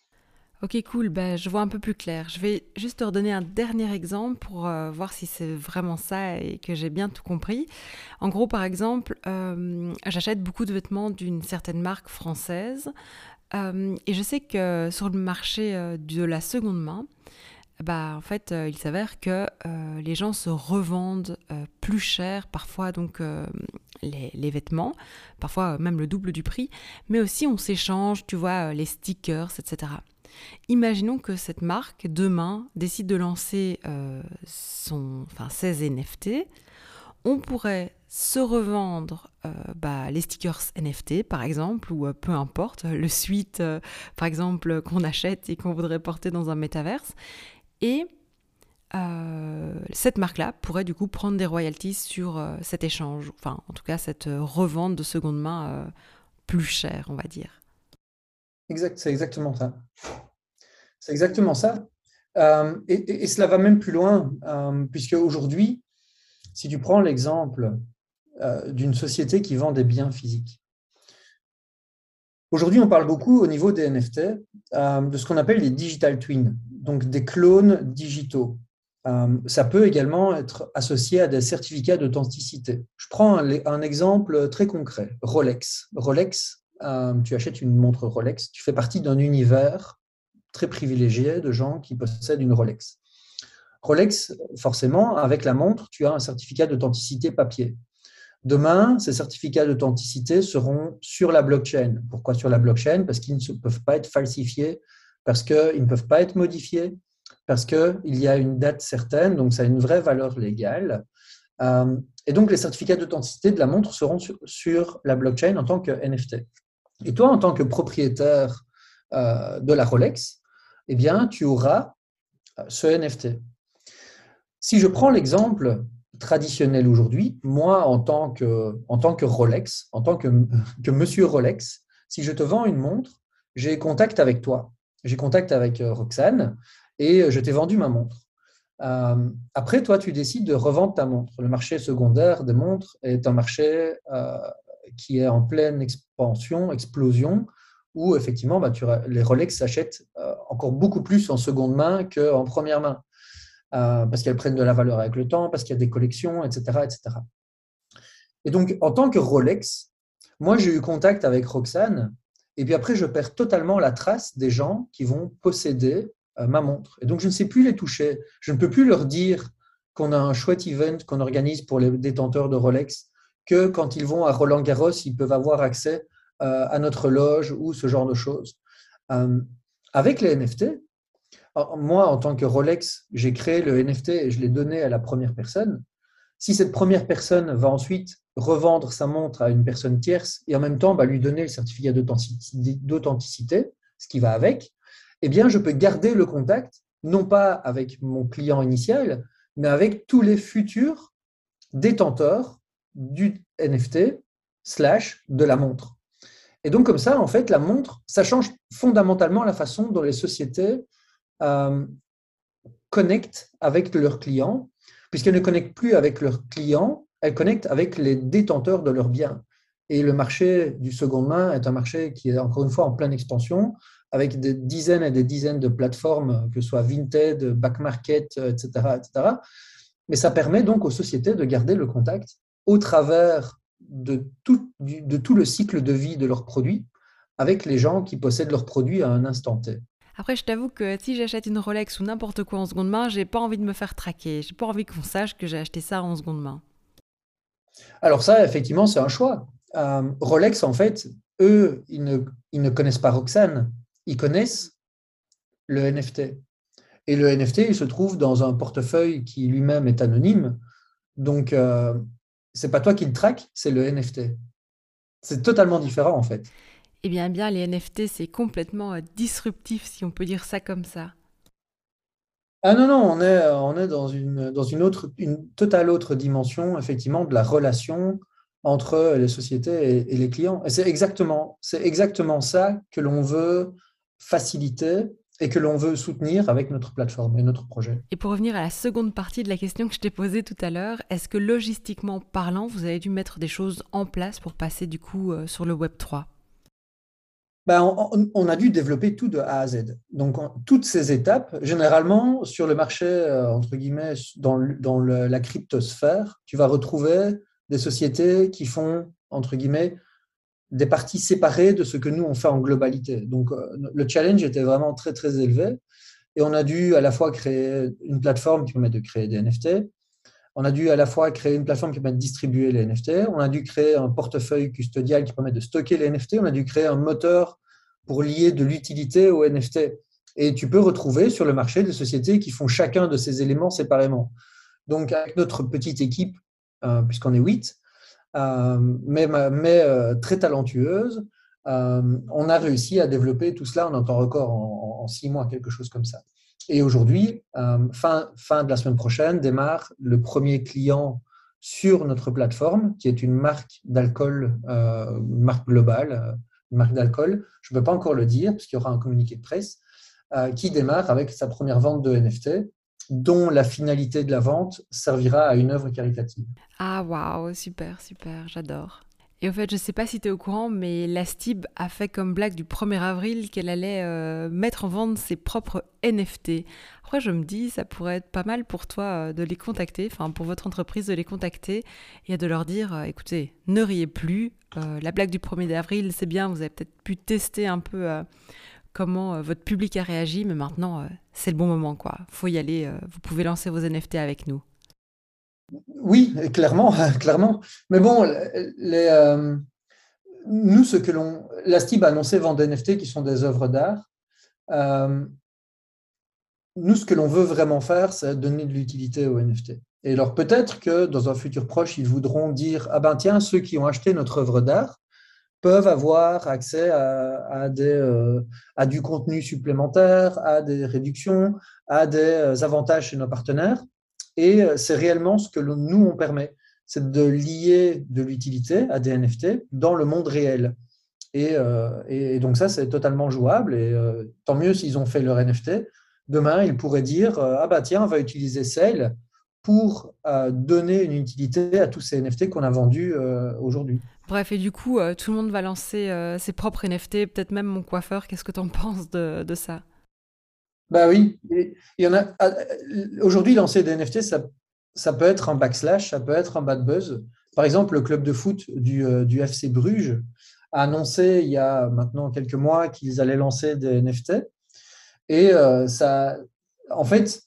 Ok, cool, bah, je vois un peu plus clair. Je vais juste te redonner un dernier exemple pour euh, voir si c'est vraiment ça et que j'ai bien tout compris. En gros, par exemple, euh, j'achète beaucoup de vêtements d'une certaine marque française euh, et je sais que sur le marché euh, de la seconde main, bah, en fait, euh, il s'avère que euh, les gens se revendent euh, plus cher, parfois donc euh, les, les vêtements, parfois même le double du prix, mais aussi on s'échange, tu vois, les stickers, et cetera. Imaginons que cette marque, demain, décide de lancer euh, son, enfin, ses N F T. On pourrait se revendre euh, bah, les stickers N F T, par exemple, ou euh, peu importe, le suite, euh, par exemple, qu'on achète et qu'on voudrait porter dans un métaverse. Et euh, cette marque-là pourrait du coup prendre des royalties sur euh, cet échange, enfin, en tout cas, cette euh, revente de seconde main euh, plus chère, on va dire. Exact, c'est exactement ça. C'est exactement ça. Euh, et, et, et cela va même plus loin, euh, puisque aujourd'hui, si tu prends l'exemple euh, d'une société qui vend des biens physiques, aujourd'hui, on parle beaucoup au niveau des N F T euh, de ce qu'on appelle les digital twins, donc des clones digitaux. Euh, ça peut également être associé à des certificats d'authenticité. Je prends un, un exemple très concret. Rolex. Rolex, euh, tu achètes une montre Rolex, tu fais partie d'un univers très privilégié de gens qui possèdent une Rolex. Rolex, forcément, avec la montre, tu as un certificat d'authenticité papier. Demain, ces certificats d'authenticité seront sur la blockchain. Pourquoi sur la blockchain? Parce qu'ils ne peuvent pas être falsifiés, parce qu'ils ne peuvent pas être modifiés, parce qu'il y a une date certaine, donc ça a une vraie valeur légale. Euh, et donc, les certificats d'authenticité de la montre seront sur, sur la blockchain en tant que N F T. Et toi, en tant que propriétaire euh, de la Rolex, eh bien, tu auras ce N F T. Si je prends l'exemple traditionnel aujourd'hui, moi, en tant que, en tant que Rolex, en tant que, que monsieur Rolex, si je te vends une montre, j'ai contact avec toi, j'ai contact avec Roxane et je t'ai vendu ma montre. Euh, après, toi, tu décides de revendre ta montre. Le marché secondaire des montres est un marché euh, qui est en pleine expansion, explosion, où effectivement, bah, tu, les Rolex s'achètent euh, encore beaucoup plus en seconde main qu'en première main. Euh, parce qu'elles prennent de la valeur avec le temps, parce qu'il y a des collections, et cetera, et cetera. Et donc, en tant que Rolex, moi, j'ai eu contact avec Roxane, et puis après, je perds totalement la trace des gens qui vont posséder euh, ma montre. Et donc, je ne sais plus les toucher. Je ne peux plus leur dire qu'on a un chouette event qu'on organise pour les détenteurs de Rolex, que quand ils vont à Roland-Garros, ils peuvent avoir accès euh, à notre loge ou ce genre de choses. Euh, avec les N F T, moi, en tant que Rolex, j'ai créé le N F T et je l'ai donné à la première personne. Si cette première personne va ensuite revendre sa montre à une personne tierce et en même temps bah, lui donner le certificat d'authenticité, ce qui va avec, eh bien, je peux garder le contact, non pas avec mon client initial, mais avec tous les futurs détenteurs du N F T slash de la montre. Et donc, comme ça, en fait, la montre, ça change fondamentalement la façon dont les sociétés Euh, connectent avec leurs clients, puisqu'elles ne connectent plus avec leurs clients, elles connectent avec les détenteurs de leurs biens. Et le marché du seconde main est un marché qui est encore une fois en pleine expansion, avec des dizaines et des dizaines de plateformes, que ce soit Vinted, Back Market, et cetera, et cetera. Mais ça permet donc aux sociétés de garder le contact au travers de tout, de tout le cycle de vie de leurs produits avec les gens qui possèdent leurs produits à un instant T. Après, je t'avoue que si j'achète une Rolex ou n'importe quoi en seconde main, j'ai pas envie de me faire traquer. J'ai pas envie qu'on sache que j'ai acheté ça en seconde main. Alors ça, effectivement, c'est un choix. Euh, Rolex, en fait, eux, ils ne, ils ne connaissent pas Roxane. Ils connaissent le N F T. Et le N F T, il se trouve dans un portefeuille qui lui-même est anonyme. Donc, euh, c'est pas toi qui le traque, c'est le N F T. C'est totalement différent, en fait. Eh bien, bien, les N F T, c'est complètement euh, disruptif, si on peut dire ça comme ça. Ah non, non, on est, on est dans une, dans une autre, une totale autre dimension, effectivement, de la relation entre les sociétés et, et les clients. Et c'est exactement, c'est exactement ça que l'on veut faciliter et que l'on veut soutenir avec notre plateforme et notre projet. Et pour revenir à la seconde partie de la question que je t'ai posée tout à l'heure, est-ce que logistiquement parlant, vous avez dû mettre des choses en place pour passer du coup euh, sur le Web trois? Ben, on, on a dû développer tout de A à Z. Donc, en, toutes ces étapes, généralement, sur le marché, euh, entre guillemets, dans, le, dans le, la cryptosphère, tu vas retrouver des sociétés qui font, entre guillemets, des parties séparées de ce que nous, on fait en globalité. Donc, euh, le challenge était vraiment très, très élevé. Et on a dû à la fois créer une plateforme qui permet de créer des N F T. On a dû à la fois créer une plateforme qui permet de distribuer les N F T. On a dû créer un portefeuille custodial qui permet de stocker les N F T. On a dû créer un moteur pour lier de l'utilité aux N F T. Et tu peux retrouver sur le marché des sociétés qui font chacun de ces éléments séparément. Donc, avec notre petite équipe, euh, puisqu'on est huit, euh, mais, mais euh, très talentueuse, euh, on a réussi à développer tout cela en un temps record, en, en six mois, quelque chose comme ça. Et aujourd'hui, euh, fin, fin de la semaine prochaine, démarre le premier client sur notre plateforme, qui est une marque d'alcool, euh, une marque globale, une marque d'alcool. Je ne peux pas encore le dire, parce qu'il y aura un communiqué de presse, euh, qui démarre avec sa première vente de N F T, dont la finalité de la vente servira à une œuvre caritative. Ah waouh, super, super, j'adore. Et en fait, je sais pas si tu es au courant, mais la Stib a fait comme blague du premier avril qu'elle allait euh, mettre en vente ses propres N F T. Après, je me dis, ça pourrait être pas mal pour toi euh, de les contacter, enfin pour votre entreprise de les contacter et de leur dire, euh, écoutez, ne riez plus, euh, la blague du premier avril, c'est bien, vous avez peut-être pu tester un peu euh, comment euh, votre public a réagi, mais maintenant, euh, c'est le bon moment, quoi. Faut y aller, euh, vous pouvez lancer vos N F T avec nous. Oui, clairement, clairement. Mais bon, les, euh, nous, ce que l'on, la Stib a annoncé vendre des N F T qui sont des œuvres d'art. Euh, nous, ce que l'on veut vraiment faire, c'est donner de l'utilité aux N F T. Et alors, peut-être que dans un futur proche, ils voudront dire, ah ben tiens, ceux qui ont acheté notre œuvre d'art peuvent avoir accès à, à, des, euh, à du contenu supplémentaire, à des réductions, à des euh, avantages chez nos partenaires. Et c'est réellement ce que nous, on permet, c'est de lier de l'utilité à des N F T dans le monde réel. Et, euh, et donc ça, c'est totalement jouable. Et euh, tant mieux s'ils ont fait leur N F T. Demain, ils pourraient dire, euh, ah bah tiens, on va utiliser Sale pour euh, donner une utilité à tous ces N F T qu'on a vendus euh, aujourd'hui. Bref, et du coup, euh, tout le monde va lancer euh, ses propres N F T, peut-être même mon coiffeur. Qu'est-ce que tu en penses de, de ça? Bah oui, il y en a. Aujourd'hui, lancer des N F T, ça, ça peut être un backslash, ça peut être un bad buzz. Par exemple, le club de foot du, euh, du F C Bruges a annoncé il y a maintenant quelques mois qu'ils allaient lancer des N F T. Et euh, ça, en fait,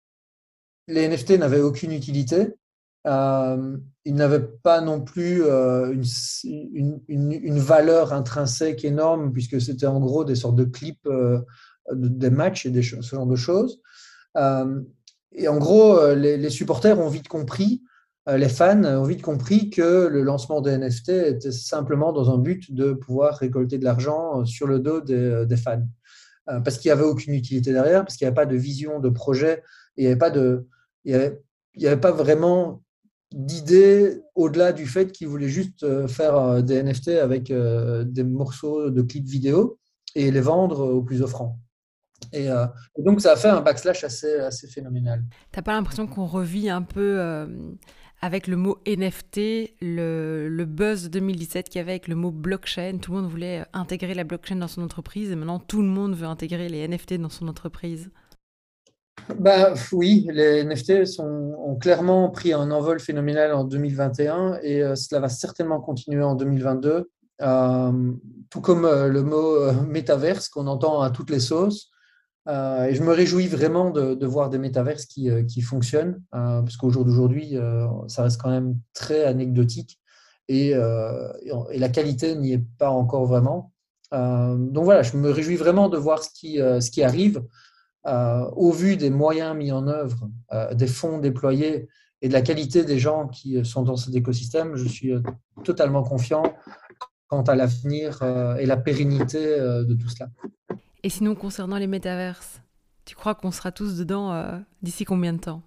les N F T n'avaient aucune utilité. Euh, ils n'avaient pas non plus euh, une, une, une, une valeur intrinsèque énorme, puisque c'était en gros des sortes de clips euh, de- des matchs et des, cho- ce genre de choses. Euh, et en gros, euh, les, les supporters ont vite compris, euh, les fans ont vite compris que le lancement des N F T était simplement dans un but de pouvoir récolter de l'argent sur le dos des, des fans. Euh, parce qu'il n'y avait aucune utilité derrière, parce qu'il n'y avait pas de vision, de projet, et il n'y avait pas de, il y avait, il y avait pas vraiment d'idée au-delà du fait qu'ils voulaient juste euh, faire euh, des N F T avec euh, des morceaux de clips vidéo et les vendre au plus offrant. Et, euh, et donc, ça a fait un backslash assez, assez phénoménal. T'as pas l'impression qu'on revit un peu euh, avec le mot N F T, le, le buzz deux mille dix-sept qu'il y avait avec le mot blockchain? Tout le monde voulait intégrer la blockchain dans son entreprise et maintenant tout le monde veut intégrer les N F T dans son entreprise. Bah, oui, les N F T sont, ont clairement pris un envol phénoménal en deux mille vingt et un et un et euh, cela va certainement continuer en deux mille vingt-deux. Euh, tout comme euh, le mot euh, métaverse qu'on entend à toutes les sauces. Euh, et je me réjouis vraiment de, de voir des métaverses qui, euh, qui fonctionnent, euh, parce qu'au jour d'aujourd'hui, euh, ça reste quand même très anecdotique et, euh, et, et la qualité n'y est pas encore vraiment. Euh, donc voilà, je me réjouis vraiment de voir ce qui, euh, ce qui arrive. Euh, au vu des moyens mis en œuvre, euh, des fonds déployés et de la qualité des gens qui sont dans cet écosystème, je suis euh, totalement confiant quant à l'avenir euh, et la pérennité euh, de tout cela. Et sinon, concernant les métaverses, tu crois qu'on sera tous dedans euh, d'ici combien de temps?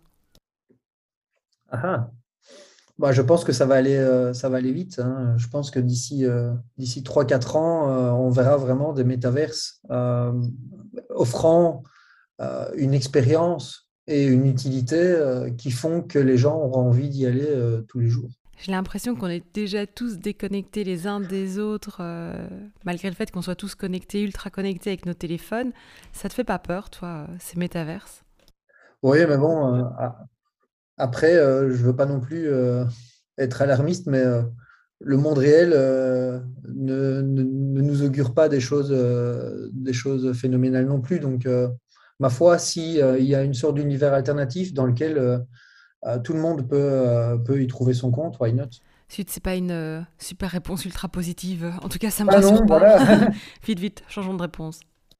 Ah ah. Bah, je pense que ça va aller, euh, ça va aller vite, hein. Je pense que d'ici euh, d'ici trois quatre ans, euh, on verra vraiment des métaverses euh, offrant euh, une expérience et une utilité euh, qui font que les gens auront envie d'y aller euh, tous les jours. J'ai l'impression qu'on est déjà tous déconnectés les uns des autres, euh, malgré le fait qu'on soit tous connectés, ultra connectés avec nos téléphones. Ça te fait pas peur, toi, euh, ces métaverses? Oui, mais bon, euh, a- après, euh, je veux pas non plus euh, être alarmiste, mais euh, le monde réel euh, ne, ne- ne nous augure pas des choses, euh, des choses phénoménales non plus. Donc, euh, ma foi, si euh, il y a une sorte d'univers alternatif dans lequel euh, euh, tout le monde peut, euh, peut y trouver son compte, why not? Suite, c'est pas une euh, super réponse ultra positive. En tout cas, ça me Ah rassure non, pas. voilà. Vite, vite, changeons de réponse.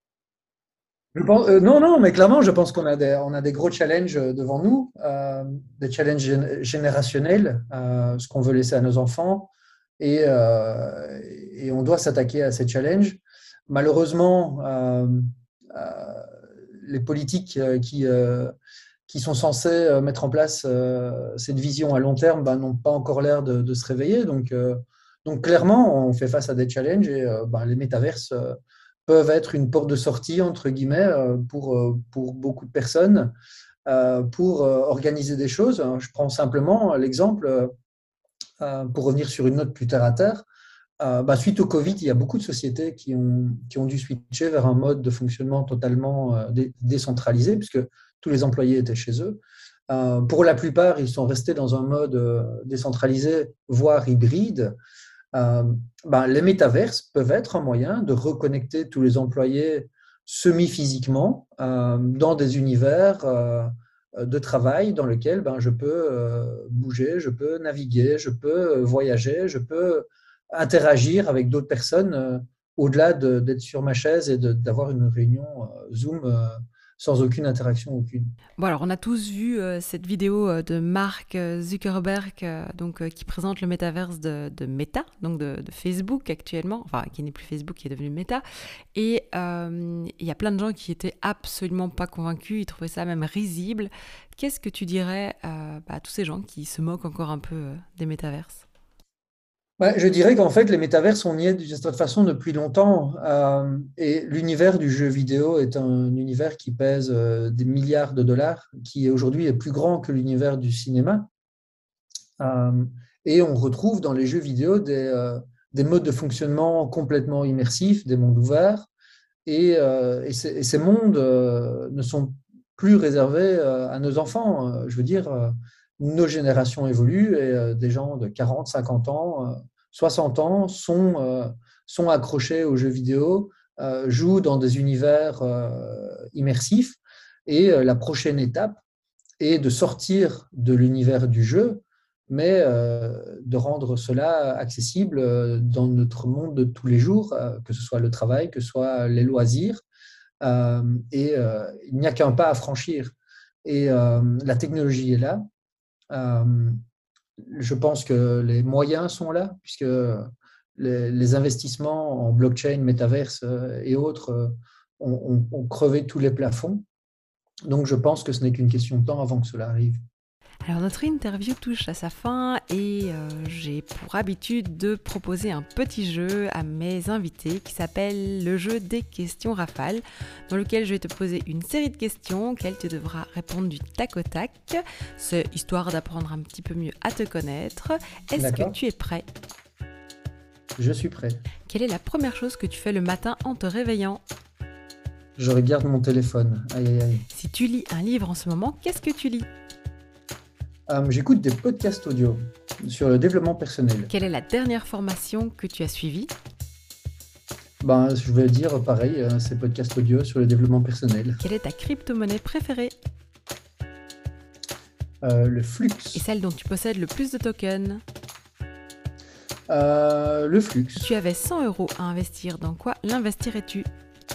Je pense, euh, non, non, mais clairement, je pense qu'on a des, on a des gros challenges euh, devant nous, euh, des challenges gén- générationnels, euh, ce qu'on veut laisser à nos enfants, et, euh, et on doit s'attaquer à ces challenges. Malheureusement, euh, euh, les politiques euh, qui, euh, qui sont censés euh, mettre en place euh, cette vision à long terme ben, n'ont pas encore l'air de, de se réveiller. Donc, euh, donc, clairement, on fait face à des challenges et euh, ben, les métaverses euh, peuvent être une porte de sortie, entre guillemets, euh, pour, euh, pour beaucoup de personnes, euh, pour euh, organiser des choses. Je prends simplement l'exemple, euh, pour revenir sur une note plus terre à terre. Euh, bah, suite au Covid, il y a beaucoup de sociétés qui ont, qui ont dû switcher vers un mode de fonctionnement totalement euh, dé- décentralisé, puisque tous les employés étaient chez eux. Euh, pour la plupart, ils sont restés dans un mode euh, décentralisé, voire hybride. Euh, ben, les métaverses peuvent être un moyen de reconnecter tous les employés semi-physiquement euh, dans des univers euh, de travail dans lesquels ben, je peux euh, bouger, je peux naviguer, je peux voyager, je peux interagir avec d'autres personnes euh, au-delà de, d'être sur ma chaise et de, d'avoir une réunion euh, Zoom euh, sans aucune interaction aucune. Bon, alors on a tous vu euh, cette vidéo euh, de Mark euh, Zuckerberg euh, donc, euh, qui présente le métaverse de, de Meta, donc de, de Facebook actuellement, enfin qui n'est plus Facebook, qui est devenu Meta. Et euh, il y a plein de gens qui étaient absolument pas convaincus, ils trouvaient ça même risible. Qu'est-ce que tu dirais euh, bah, à tous ces gens qui se moquent encore un peu euh, des métaverses? Ouais, je dirais qu'en fait, les métaverses, on y est d'une certaine façon depuis longtemps. Euh, et l'univers du jeu vidéo est un univers qui pèse euh, des milliards de dollars, qui aujourd'hui est plus grand que l'univers du cinéma. Euh, et on retrouve dans les jeux vidéo des, euh, des modes de fonctionnement complètement immersifs, des mondes ouverts. Et, euh, et, ces, et ces mondes euh, ne sont plus réservés euh, à nos enfants. Euh, Je veux dire, euh, nos générations évoluent et euh, des gens de quarante, cinquante ans, euh, soixante ans sont, euh, sont accrochés aux jeux vidéo, euh, jouent dans des univers euh, immersifs. Et euh, la prochaine étape est de sortir de l'univers du jeu, mais euh, de rendre cela accessible euh, dans notre monde de tous les jours, euh, que ce soit le travail, que ce soit les loisirs. Euh, et euh, il n'y a qu'un pas à franchir. Et euh, la technologie est là. Euh, je pense que les moyens sont là, puisque les, les investissements en blockchain, métaverse euh, et autres euh, ont, ont, ont crevé tous les plafonds. Donc, je pense que ce n'est qu'une question de temps avant que cela arrive. Alors notre interview touche à sa fin et euh, j'ai pour habitude de proposer un petit jeu à mes invités qui s'appelle le jeu des questions rafales, dans lequel je vais te poser une série de questions auxquelles tu devras répondre du tac au tac. C'est histoire d'apprendre un petit peu mieux à te connaître. Est-ce D'accord. que tu es prêt? Je suis prêt. Quelle est la première chose que tu fais le matin en te réveillant? Je regarde mon téléphone. Aïe, aïe, aïe. Si tu lis un livre en ce moment, qu'est-ce que tu lis? Euh, j'écoute des podcasts audio sur le développement personnel. Quelle est la dernière formation que tu as suivie? Ben, je vais dire pareil, euh, ces podcasts audio sur le développement personnel. Quelle est ta crypto-monnaie préférée? Euh, le flux. Et celle dont tu possèdes le plus de tokens? Euh, le flux. Si tu avais cent euros à investir, dans quoi l'investirais-tu?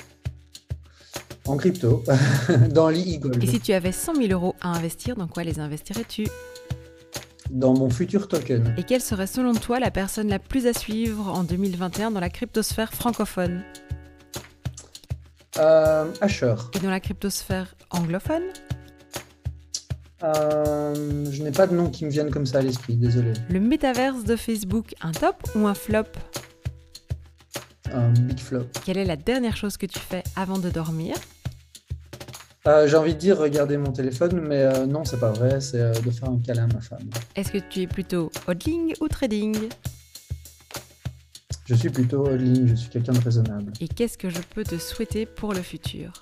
En crypto, dans l'e-gold. Et si tu avais cent mille euros à investir, dans quoi les investirais-tu? Dans mon futur token. Et quelle serait selon toi la personne la plus à suivre en deux mille vingt et un dans la cryptosphère francophone? Euh, Asher. Et dans la cryptosphère anglophone? Euh, je n'ai pas de nom qui me viennent comme ça à l'esprit, désolé. Le métaverse de Facebook, un top ou un flop? Un big flop. Quelle est la dernière chose que tu fais avant de dormir? Euh, j'ai envie de dire regarder mon téléphone, mais euh, non, c'est pas vrai, c'est euh, de faire un câlin à ma femme. Est-ce que tu es plutôt hodling ou trading? Je suis plutôt hodling, je suis quelqu'un de raisonnable. Et qu'est-ce que je peux te souhaiter pour le futur?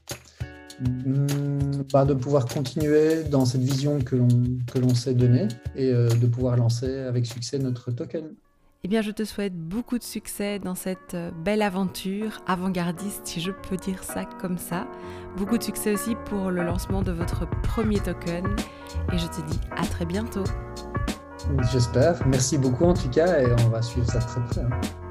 Mmh, bah, de pouvoir continuer dans cette vision que l'on, que l'on s'est donnée et euh, de pouvoir lancer avec succès notre token. Eh bien, je te souhaite beaucoup de succès dans cette belle aventure avant-gardiste, si je peux dire ça comme ça. Beaucoup de succès aussi pour le lancement de votre premier token. Et je te dis à très bientôt. J'espère. Merci beaucoup en tout cas et on va suivre ça très près. Hein.